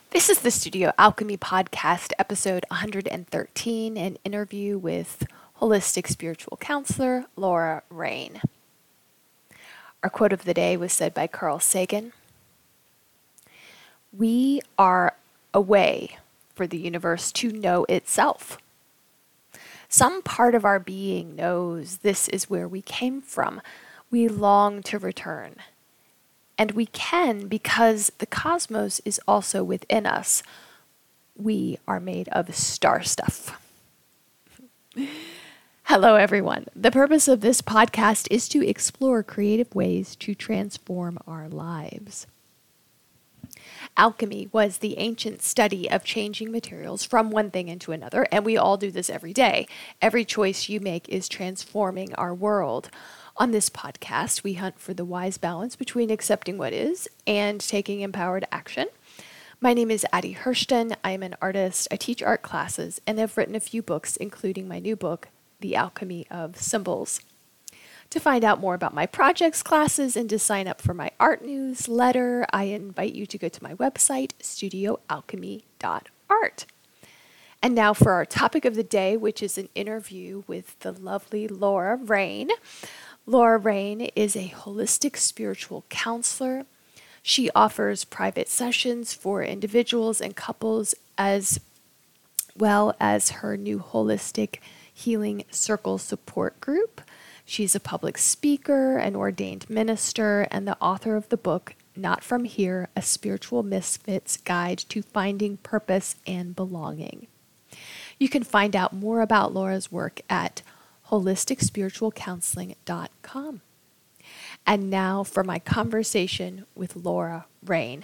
This is the Studio Alchemy Podcast, episode 113, an interview with holistic spiritual counselor Laura Rain. Our quote of the day was said by Carl Sagan. We are a way for the universe to know itself. Some part of our being knows this is where we came from. We long to return. And we can because the cosmos is also within us. We are made of star stuff. Hello, everyone. The purpose of this podcast is to explore creative ways to transform our lives. Alchemy was the ancient study of changing materials from one thing into another, and we all do this every day. Every choice you make is transforming our world. On this podcast, we hunt for the wise balance between accepting what is and taking empowered action. My name is Addie Hurston. I am an artist. I teach art classes and have written a few books, including my new book, The Alchemy of Symbols. To find out more about my projects, classes, and to sign up for my art newsletter, I invite you to go to my website, studioalchemy.art. And now for our topic of the day, which is an interview with the lovely Laura Rain. Laura Rain is a holistic spiritual counselor. She offers private sessions for individuals and couples, as well as her new holistic healing circle support group. She's a public speaker, an ordained minister, and the author of the book, Not From Here, A Spiritual Misfit's Guide to Finding Purpose and Belonging. You can find out more about Laura's work at holisticspiritualcounseling.com. And now for my conversation with Laura Rain.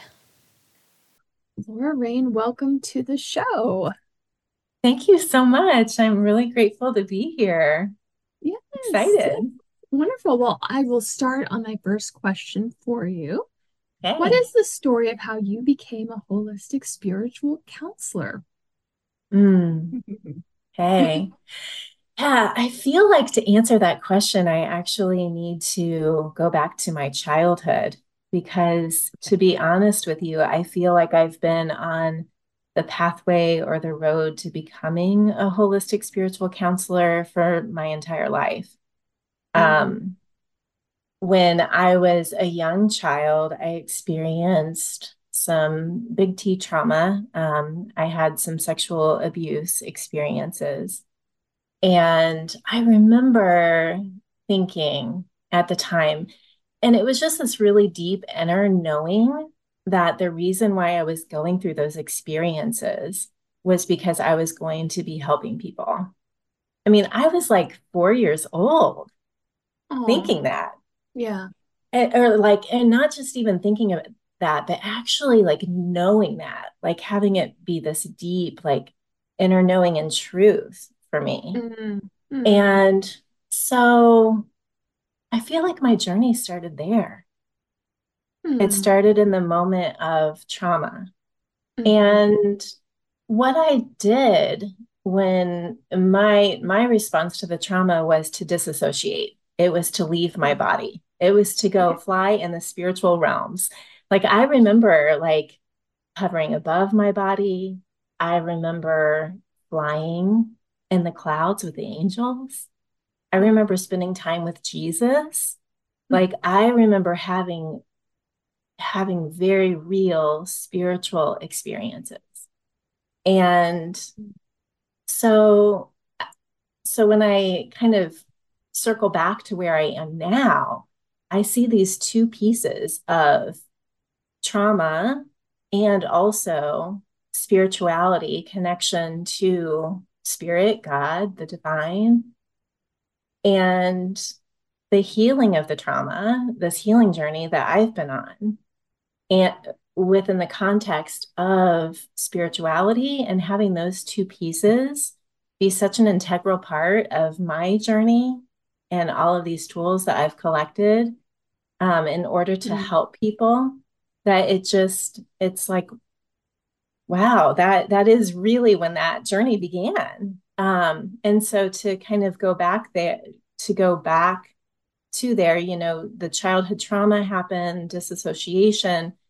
Laura Rain, welcome to the show. Thank you so much. I'm really grateful to be here. Yes. Excited. Wonderful. Well, I will start on my first question for you. What Okay. is the story of how you became a holistic spiritual counselor? Mm, okay. Yeah, I feel like to answer that question, I actually need to go back to my childhood because, to be honest with you, I feel like I've been on the pathway or the road to becoming a holistic spiritual counselor for my entire life. Mm, Um, when I was a young child, I experienced some big T trauma. I had some sexual abuse experiences. And I remember thinking at the time, and it was just this really deep inner knowing that the reason why I was going through those experiences was because I was going to be helping people. I mean, I was like 4 years old oh, thinking that. yeah. Or like, and not just even thinking of that, but actually like knowing that, like having it be this deep, like inner knowing and truth for me. Mm, mm, And so I feel like my journey started there. It mm, started in the moment of trauma. mm, And what I did when my response to the trauma was to disassociate. It was to leave my mm. body. It was to go fly in the spiritual realms. Like I remember like hovering above my body. I remember flying in the clouds with the angels. I Oh, remember spending time with Jesus. mm, Like I remember having very real spiritual experiences. And so so when I kind of circle back to where I am now, I see these two pieces of trauma and also spirituality, connection to spirit, God, the divine, and the healing of the trauma, this healing journey that I've been on, and within the context of spirituality and having those two pieces be such an integral part of my journey and all of these tools that I've collected in order to mm, help people that it's like wow, that is really when that journey began. And so to kind of go back there, to go back to there, you know, the childhood trauma happened, disassociation,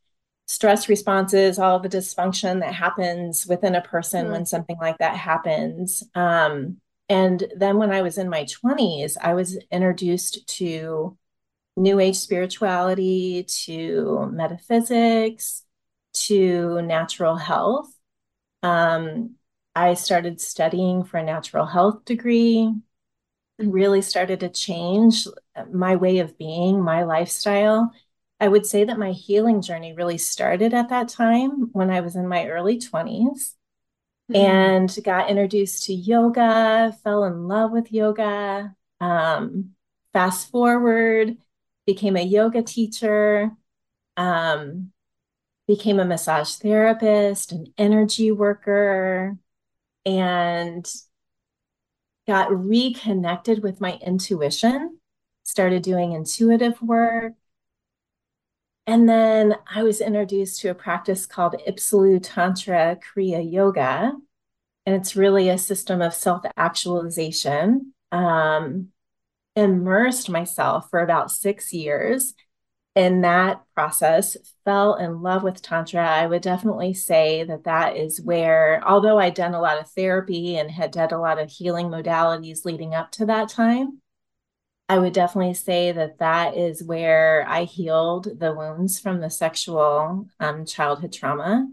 stress responses, all the dysfunction that happens within a person Mm. when something like that happens. And then when I was in my 20s, I was introduced to New Age spirituality, to metaphysics, to natural health. Um, I started studying for a natural health degree and really started to change my way of being, my lifestyle. I would say that my healing journey really started at that time when I was in my early 20s Mm. and got introduced to yoga, fell in love with yoga. Fast forward, became a yoga teacher, um, became a massage therapist, an energy worker, and got reconnected with my intuition, started doing intuitive work. And then I was introduced to a practice called Ipsalu Tantra Kriya Yoga. And it's really a system of self actualization. Immersed myself for about 6 years in that process, fell in love with Tantra. I would definitely say that that is where, although I'd done a lot of therapy and had done a lot of healing modalities leading up to that time, I would definitely say that that is where I healed the wounds from the sexual childhood trauma.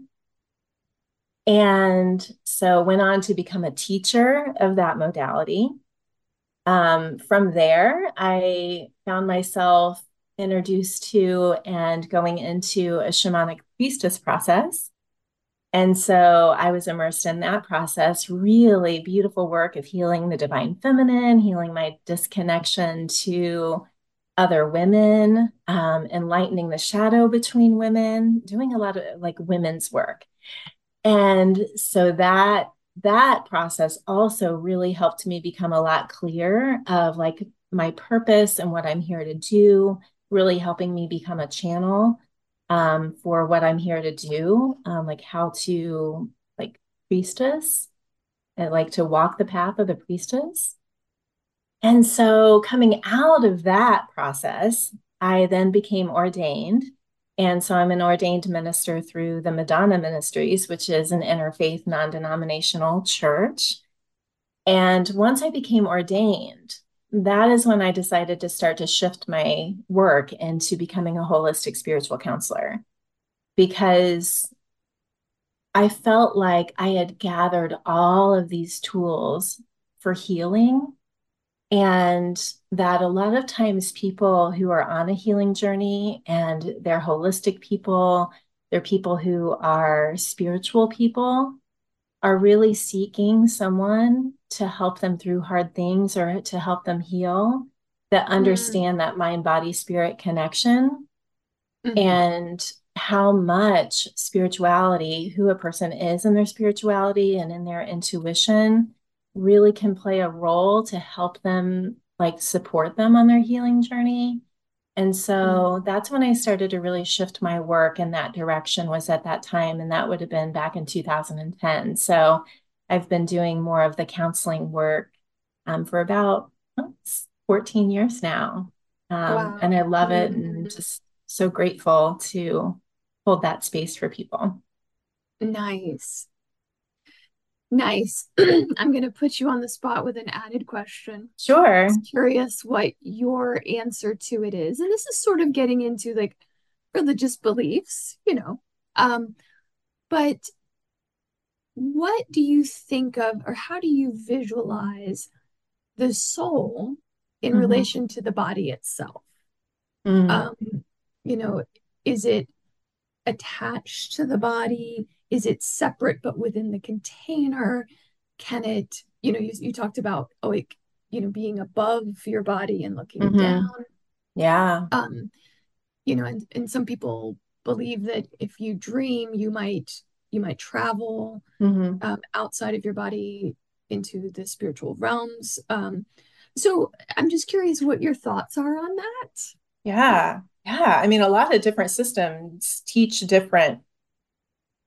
And so went on to become a teacher of that modality. From there, I found myself introduced to and going into a shamanic priestess process. And so I was immersed in that process, really beautiful work of healing the divine feminine, healing my disconnection to other women, enlightening the shadow between women, doing a lot of like women's work. And so that process also really helped me become a lot clearer of like my purpose and what I'm here to do, really helping me become a channel for what I'm here to do, like how to like priestess and like to walk the path of the priestess. And so coming out of that process, I then became ordained. And so I'm an ordained minister through the Madonna Ministries, which is an interfaith, non denominational church. And once I became ordained, that is when I decided to start to shift my work into becoming a holistic spiritual counselor because I felt like I had gathered all of these tools for healing and that a lot of times people who are on a healing journey and they're holistic people, they're people who are spiritual people, are really seeking someone to help them through hard things or to help them heal, that Mm. understand that mind, body, spirit connection Mhm. and how much spirituality, who a person is in their spirituality and in their intuition, really can play a role to help them, like support them on their healing journey. And so Mm. that's when I started to really shift my work in that direction, was at that time. And that would have been back in 2010. So I've been doing more of the counseling work for about 14 years now. And Wow. I love it and Mm. just so grateful to hold that space for people. Nice. Nice. I'm going to put you on the spot with an added question. Sure. Just curious what your answer to it is. And this is sort of getting into like religious beliefs, you know. Um, but what do you think of, or how do you visualize the soul in Mhm. relation to the body itself? Mm. Um, you know, is it attached to the body? Is it separate but within the container? Can it, you talked about like, being above your body and looking Mhm. down. Yeah. Um, and some people believe that if you dream, you might travel Mhm. outside of your body into the spiritual realms. So I'm just curious what your thoughts are on that. Yeah. Yeah. I mean, a lot of different systems teach different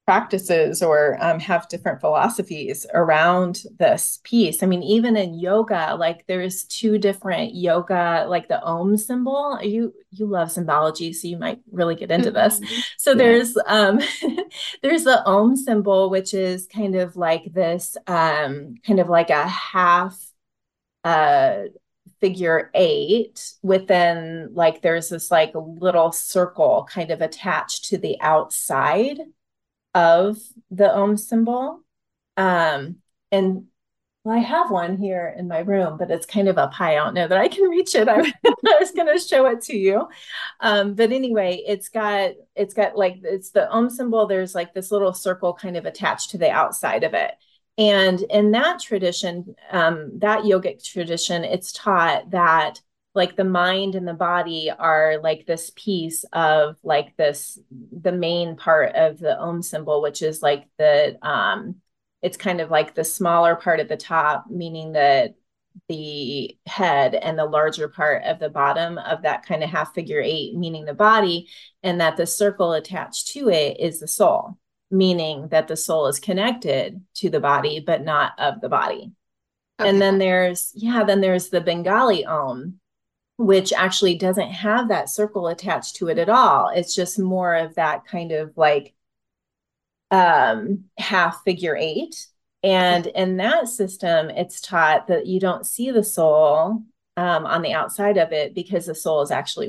practices or have different philosophies around this piece. I mean, even in yoga, like there's two different yoga, like the Om symbol. You love symbology, so you might really get into this. Mhm. So Yeah. there's the Om symbol, which is kind of like this kind of like a half uh figure eight within, like there's this like little circle kind of attached to the outside of the Om symbol. And well, I have one here in my room, but it's kind of up high. I don't know that I can reach it. I was going to show it to you. But anyway, it's got like, it's the Om symbol. There's like this little circle kind of attached to the outside of it. And in that tradition, that yogic tradition, it's taught that like the mind and the body are like this piece of like this, the main part of the Om symbol, which is like it's kind of like the smaller part at the top, meaning that the head, and the larger part of the bottom of that kind of half figure eight, meaning the body, and that the circle attached to it is the soul, meaning that the soul is connected to the body, but not of the body. And Okay. then there's the Bengali Om, which actually doesn't have that circle attached to it at all. It's just more of that kind of like half figure eight. And in that system, it's taught that you don't see the soul on the outside of it, because the soul is actually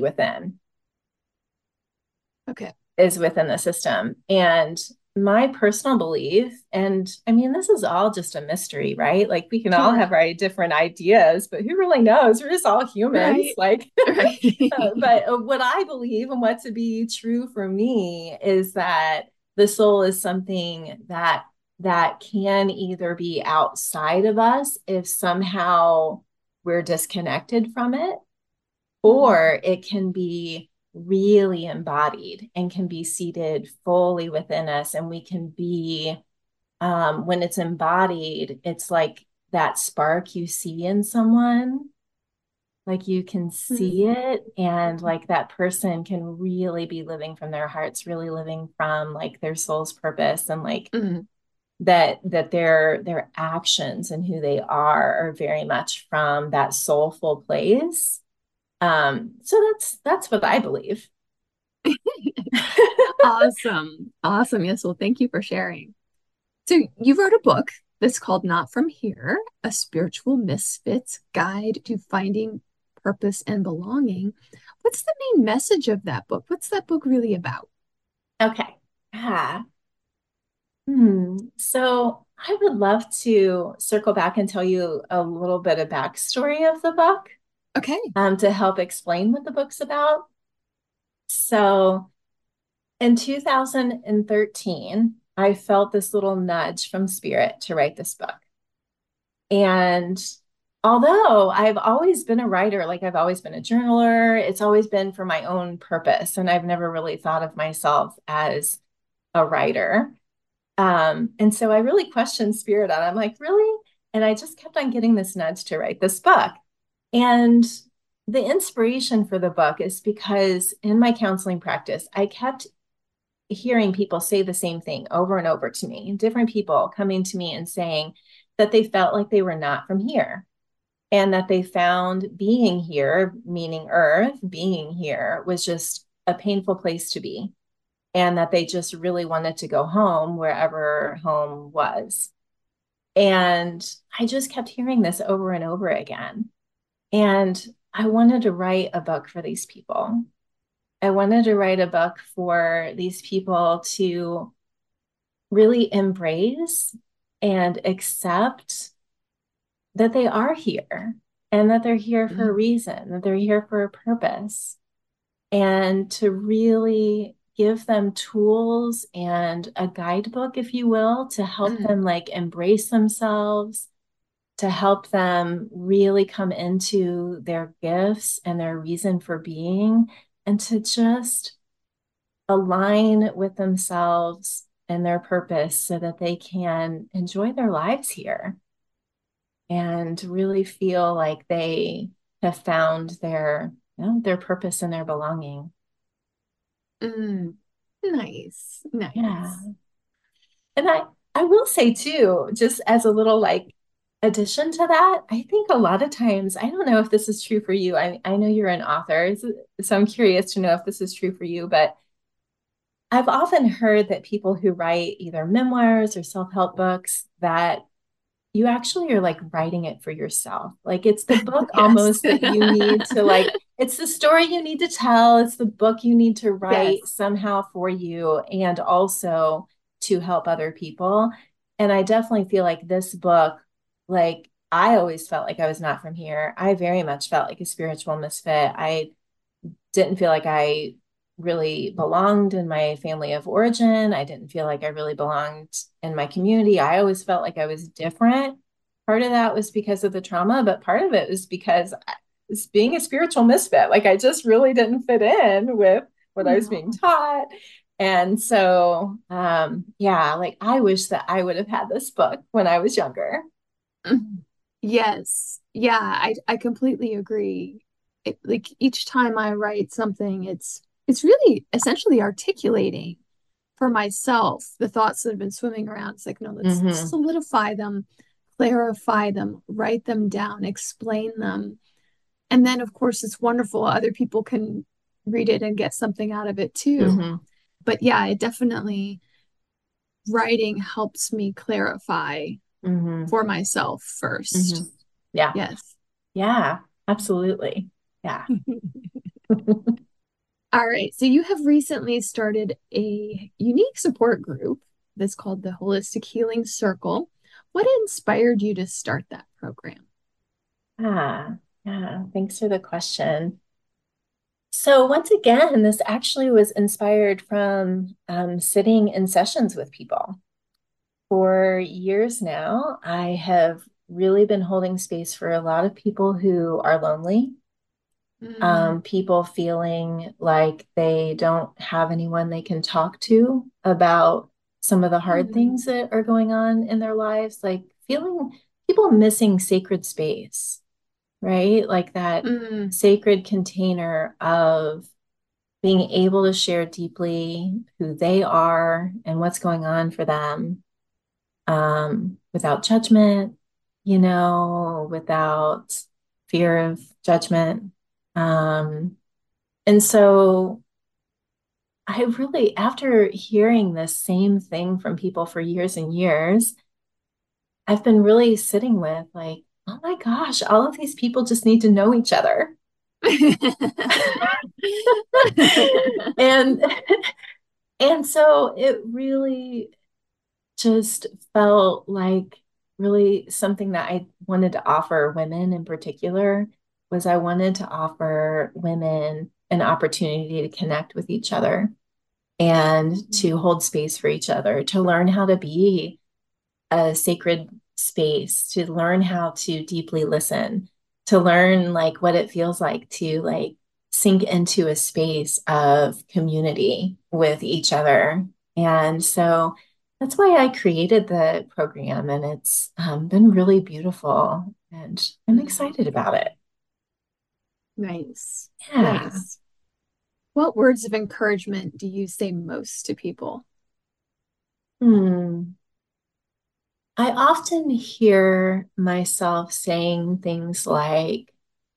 Okay. within the system. And my personal belief, and I mean, this is all just a mystery, right? Like we can all Sure. have our different ideas, but who really knows? We're just all humans. Right. Like, Right. but what I believe and what to be true for me is that the soul is something that can either be outside of us if somehow we're disconnected from it, Mhm. or it can be really embodied and can be seated fully within us. And we can be, when it's embodied, it's like that spark you see in someone, like you can see Mhm. it, and like that person can really be living from their hearts, really living from like their soul's purpose, and like Mhm. that their actions and who they are very much from that soulful place. So that's what I believe. Awesome. Awesome. Yes. Well, thank you for sharing. So you wrote a book that's called Not From Here, A Spiritual Misfit's Guide to Finding Purpose and Belonging. What's the main message of that book? What's that book really about? Okay. Ah. So I would love to circle back and tell you a little bit of backstory of the book, Okay. to help explain what the book's about. So in 2013, I felt this little nudge from Spirit to write this book. And although I've always been a writer, like I've always been a journaler, it's always been for my own purpose. And I've never really thought of myself as a writer. And so I really questioned Spirit on it. I'm like, really? And I just kept on getting this nudge to write this book. And the inspiration for the book is because in my counseling practice, I kept hearing people say the same thing over and over to me, different people coming to me and saying that they felt like they were not from here, and that they found being here, meaning Earth, being here was just a painful place to be, and that they just really wanted to go home, wherever home was. And I just kept hearing this over and over again. And I wanted to write a book for these people. I wanted to write a book for these people to really embrace and accept that they are here, and that they're here for a Mm, reason, that they're here for a purpose, and to really give them tools and a guidebook, if you will, to help mm, them like embrace themselves, to help them really come into their gifts and their reason for being, and to just align with themselves and their purpose so that they can enjoy their lives here and really feel like they have found their purpose and their belonging. mm. Nice. Yeah. Nice. And I will say too, just as a little like addition to that, I think a lot of times, I don't know if this is true for you. I know you're an author, so I'm curious to know if this is true for you, but I've often heard that people who write either memoirs or self-help books, that you actually are like writing it for yourself. Like it's the book Yes. almost that you need to like, it's the story you need to tell. It's the book you need to write Yes. somehow for you and also to help other people. And I definitely feel like this book, like I always felt like I was not from here. I very much felt like a spiritual misfit. I didn't feel like I really belonged in my family of origin. I didn't feel like I really belonged in my community. I always felt like I was different. Part of that was because of the trauma, but part of it was because I was being a spiritual misfit. Like I just really didn't fit in with what I was being Oh. taught. And so, yeah, like I wish that I would have had this book when I was younger. Yes. Yeah, I completely agree. Like each time I write something, it's really essentially articulating for myself the thoughts that have been swimming around. It's like, no, let's Mm-hmm. solidify them, clarify them, write them down, explain them. And then, of course, it's wonderful. Other people can read it and get something out of it too. Mm-hmm. But yeah, it definitely, writing helps me clarify Mm-hmm. for myself Mm-hmm. first. Yeah. Yes. Yeah. Absolutely. Yeah. All right. So you have recently started a unique support group that's called the Holistic Healing Circle. What inspired you to start that program? Ah, yeah, thanks for the question. So once again, this actually was inspired from sitting in sessions with people. For years now, I have really been holding space for a lot of people who are lonely, Mm, people feeling like they don't have anyone they can talk to about some of the hard things mm, that are going on in their lives, like feeling people missing sacred space, right? Like that mm, sacred container of being able to share deeply who they are and what's going on for them, without judgment, without fear of judgment. Um, and so I really, after hearing the same thing from people for years and years, I've been really sitting with like, oh my gosh, all of these people just need to know each other. And and so it really just felt like really something that I wanted to offer women in particular was I wanted to offer women an opportunity to connect with each other and to hold space for each other, to learn how to be a sacred space, to learn how to deeply listen, to learn like what it feels like to like sink into a space of community with each other. And so that's why I created the program, and it's been really beautiful, and I'm excited about it. Nice. Yeah. Nice. What words of encouragement do you say most to people? Hmm. I often hear myself saying things like,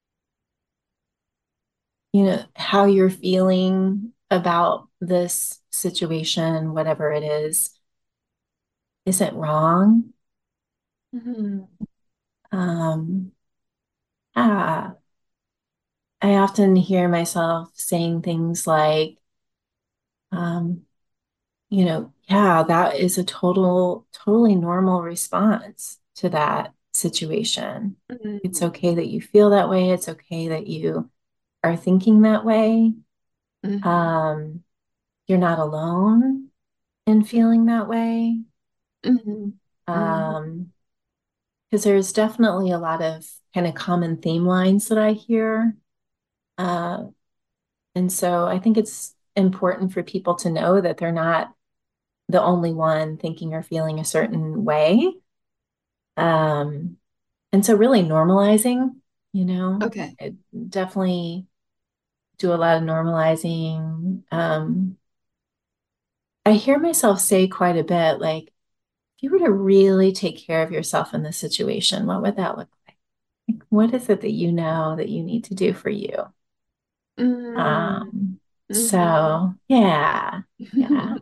how you're feeling about this situation, whatever it is, isn't wrong. Mhm. Um, ah, I often hear myself saying things like, um, yeah, that is a totally normal response to that situation. It's Mhm. okay that you feel that way. It's okay that you are thinking that way. Mhm. Um, you're not alone in feeling that way. Mhm. Mhm. Um, because there's definitely a lot of kind of common theme lines that I hear. Uh, and so I think it's important for people to know that they're not the only one thinking or feeling a certain way. Um, and so really normalizing, Okay. I definitely do a lot of normalizing. I hear myself say quite a bit like, if you were to really take care of yourself in this situation, what would that look like? Like, what is it that you know that you need to do for you? Mm, mhm. So yeah, yeah.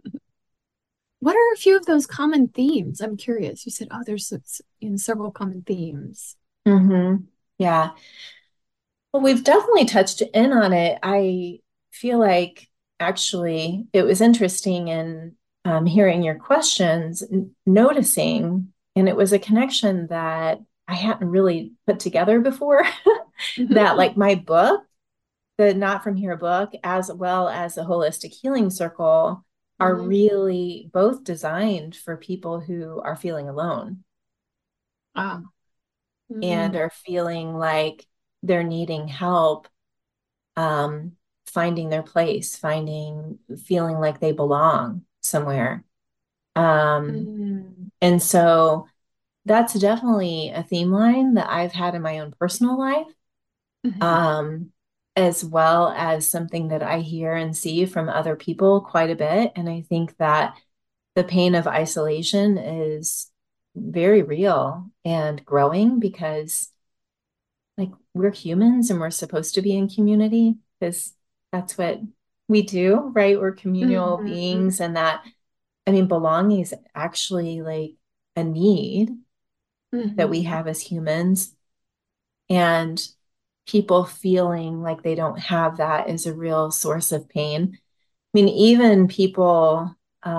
What are a few of those common themes? I'm curious. You said, oh, several common themes. Yeah. Well, we've definitely touched in on it. I feel like actually it was interesting in hearing your questions, noticing, and it was a connection that I hadn't really put together before. That, Mhm. like, my book, the Not From Here book, as well as the Holistic Healing Circle, are Mhm. really both designed for people who are feeling alone Ah. and Mm. are feeling like they're needing help, um, finding their place, feeling like they belong somewhere. Um, Mm. and so that's definitely a theme line that I've had in my own personal life, Mhm. um, as well as something that I hear and see from other people quite a bit. And I think that the pain of isolation is very real and growing because, like, we're humans and we're supposed to be in community because that's what we do, right? We're communal Mhm. beings, and that, I mean, belonging is actually like a need that we Mhm. have as humans. And people feeling like they don't have that is a real source of pain. I mean, even people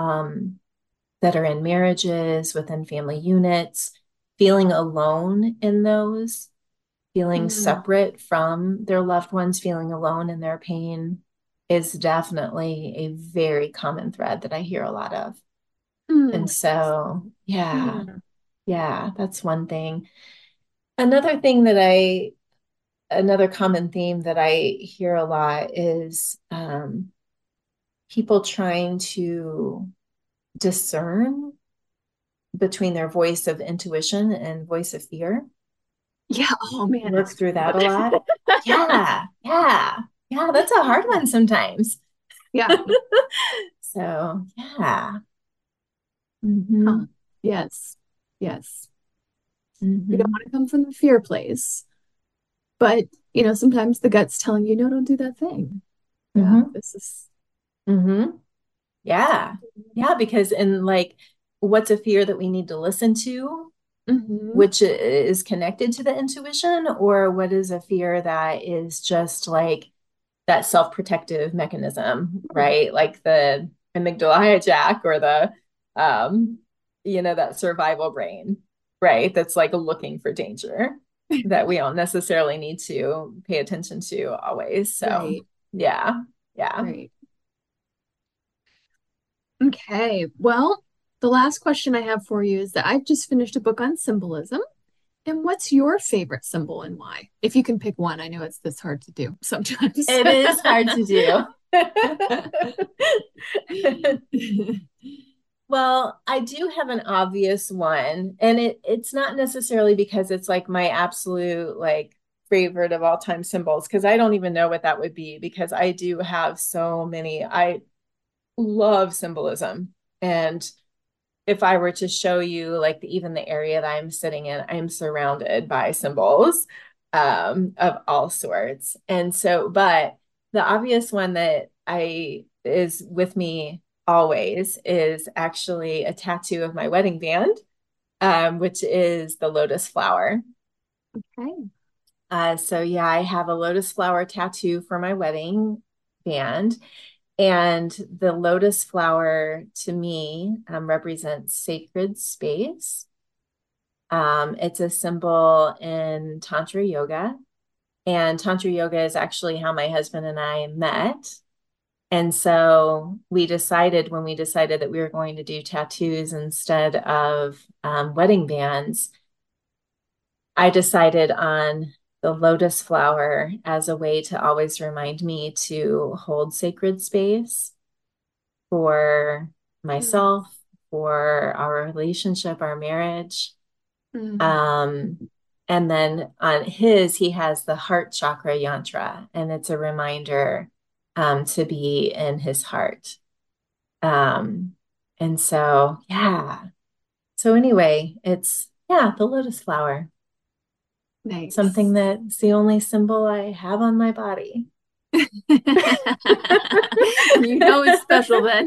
that are in marriages, within family units, feeling alone in those, feeling Mm. separate from their loved ones, feeling alone in their pain is definitely a very common thread that I hear a lot of. Mm. And so, yeah, Mm. yeah, that's one thing. Another thing another common theme that I hear a lot is people trying to discern between their voice of intuition and voice of fear. Yeah. Oh man, Work it's through that a lot. hard. Yeah, yeah, yeah, that's a hard one sometimes. Yeah. So, yeah. Huh. Hmm. Yes. Yes. We don't want Hmm. to come from the fear place, but sometimes the gut's telling you, no, don't do that thing. Yeah, Hmm. this is. Hmm. Yeah. Yeah, because in, like, what's a fear that we need to listen to, Hmm. which is connected to the intuition, or what is a fear that is just like that self-protective mechanism, right? Like the amygdala hijack or the um, that survival brain, right? That's like looking for danger that we don't necessarily need to pay attention to always. So Right. yeah, yeah. Right. Okay. Well, the last question I have for you is that I've just finished a book on symbolism. And what's your favorite symbol and why? If you can pick one, I know it's this hard to do sometimes. It is hard to do. Well, I do have an obvious one, and it's not necessarily because it's like my absolute like favorite of all time symbols, because I don't even know what that would be because I do have so many. I love symbolism. And if I were to show you like even the area that I'm sitting in, I'm surrounded by symbols of all sorts. And so, but the obvious one that I is with me always is actually a tattoo of my wedding band, which is the lotus flower. Okay. So yeah, I have a lotus flower tattoo for my wedding band. And the lotus flower to me represents sacred space. It's a symbol in Tantra yoga. And Tantra yoga is actually how my husband and I met. And so when we decided that we were going to do tattoos instead of wedding bands, I decided on the lotus flower as a way to always remind me to hold sacred space for Mm, myself, for our relationship, our marriage. mm, Um, and then on his, he has the heart chakra yantra, and it's a reminder to be in his heart. Um, and so, yeah, So anyway, it's, yeah, the lotus flower, Nice. something that's the only symbol I have on my body. You know it's special then.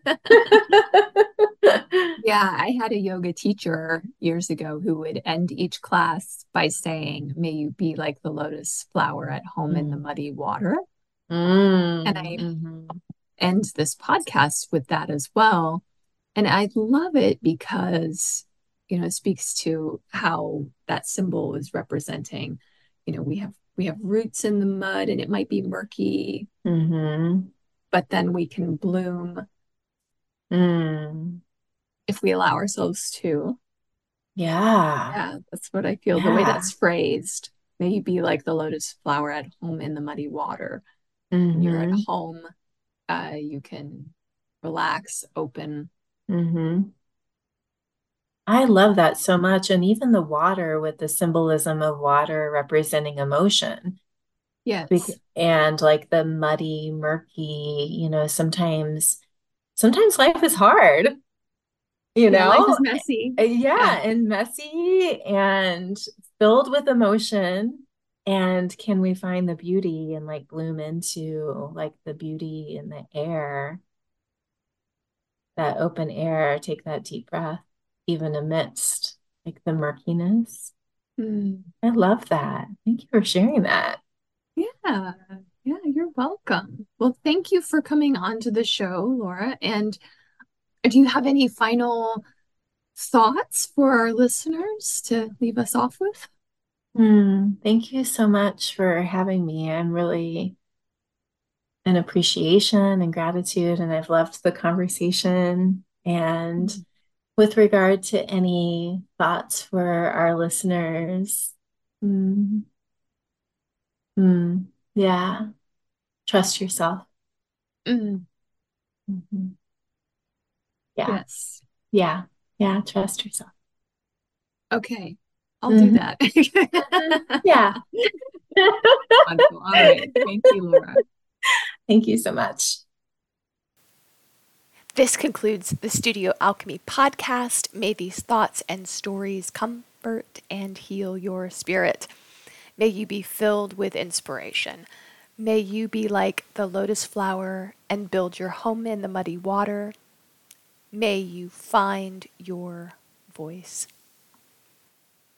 Yeah, I had a yoga teacher years ago who would end each class by saying, "May you be like the lotus flower at home in the Mm. muddy water." And Mm, I mhm. end this podcast with that as well. And I love it because, it speaks to how that symbol is representing, we have roots in the mud and it might be murky, Mhm. but then we can bloom Mm. if we allow ourselves to. Yeah. Yeah, that's what I feel. The way Yeah. that's phrased, may you be like the lotus flower at home in the muddy water. When you're at Mhm. home, you can relax, open. Mhm. I love that so much. And even the water with the symbolism of water representing emotion. Yes. And like the muddy, murky, sometimes life is hard, you Yeah, life know? is messy. Yeah, Yeah. and messy and filled with emotion. And can we find the beauty and like bloom into like the beauty in the air, that open air, take that deep breath, even amidst like the murkiness. Mm. I love that. Thank you for sharing that. Yeah. Yeah, you're welcome. Well, thank you for coming on to the show, Laura. And do you have any final thoughts for our listeners to leave us off with? Thank you so much for having me. I'm really in appreciation and gratitude, and I've loved the conversation. And with regard to any thoughts for our listeners, mm, yeah, trust yourself. Mm. Mhm. Yeah, Yes. yeah, yeah, trust yourself. Okay. I'll do Mhm, that. mhm. Yeah. Wonderful. All right. Thank you, Laura. Thank you so much. This concludes the Studio Alchemy podcast. May these thoughts and stories comfort and heal your spirit. May you be filled with inspiration. May you be like the lotus flower and build your home in the muddy water. May you find your voice.